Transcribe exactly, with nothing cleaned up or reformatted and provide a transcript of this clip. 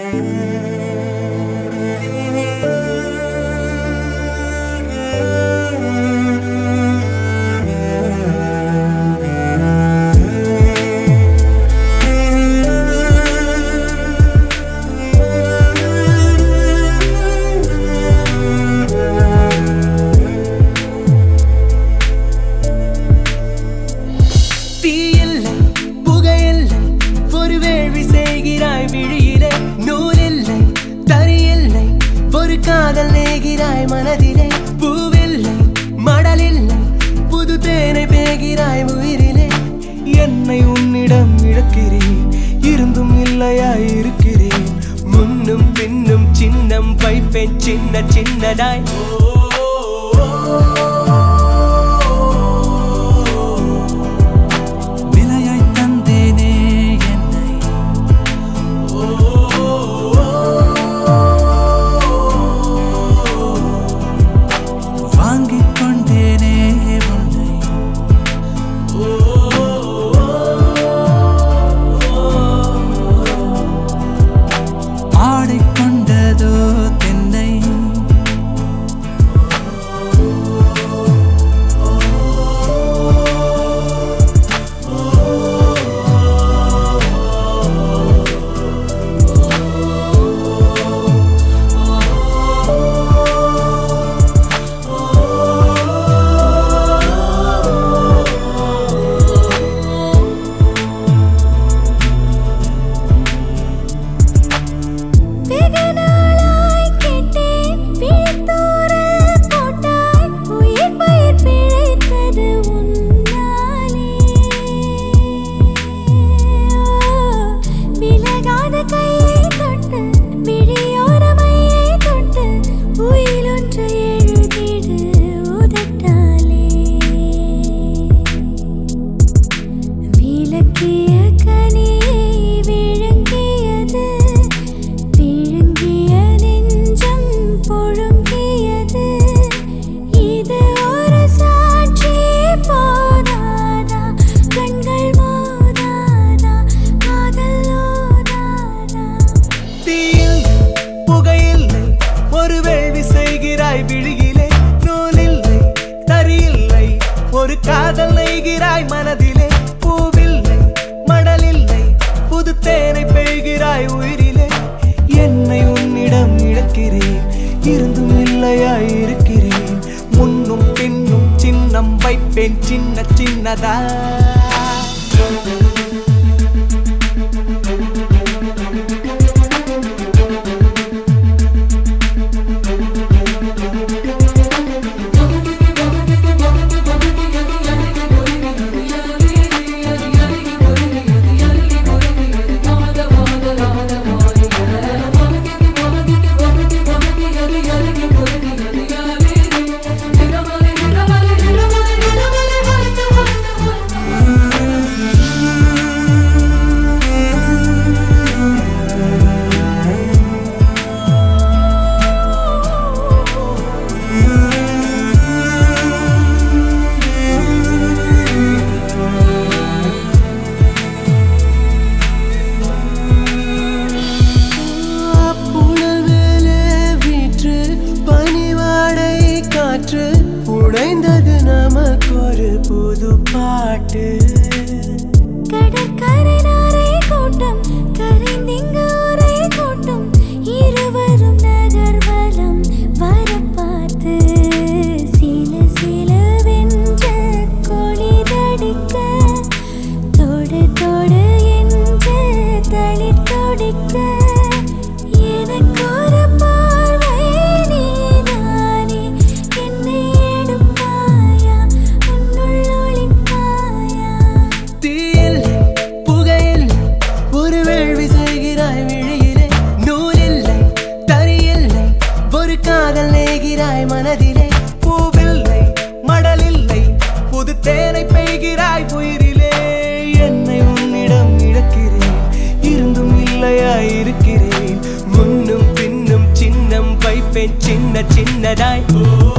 காதல் நேகிறாய் மனதிலே பூவில்லை மடலில்லை புது தேனை பேகிறாய் உயிரிலே என்னை உன்னிடம் இழக்கிறேன் இருந்தும் இல்லையாய் இருக்கிறேன் முன்னும் பின்னும் சின்னம் வைப்பேன் சின்ன சின்னதாய் ஒரு காதல் நெய்கிறாய் மனதிலே பூவில்லை மடலில்லை புது தேனை பெய்கிறாய் உயிரிலே என்னை உன்னிடம் இழக்கிறேன் இருந்தும் இல்லையாய் இருக்கிறேன் முன்னும் பின்னும் சின்னம் வைப்பேன் சின்ன சின்னதா உடைந்தது நமக்கு ஒரு புது பாட்டு கடற்கரை நாரை கூட்டம் கரைந்திங்கு ஒரே கூட்டம் இருவரும் நகர்வலம் வர பார்த்து சில சிலவென்ற கொளிதடிக்க தொடு தொடு என்று தளிர் தொடிக்க எனக்கு ஒரு பார்வை நீதானே என்னை காதல் நேகிறாய் மனதிலே பூவில்லை மடலில்லை புது தேனை பெய்கிறாய் உயிரிலே என்னை உன்னிடம் இழக்கிறேன் இருந்தும் இல்லையாய் இருக்கிறேன் முன்னும் பின்னும் சின்னம் வைப்பேன் சின்ன சின்னதாய்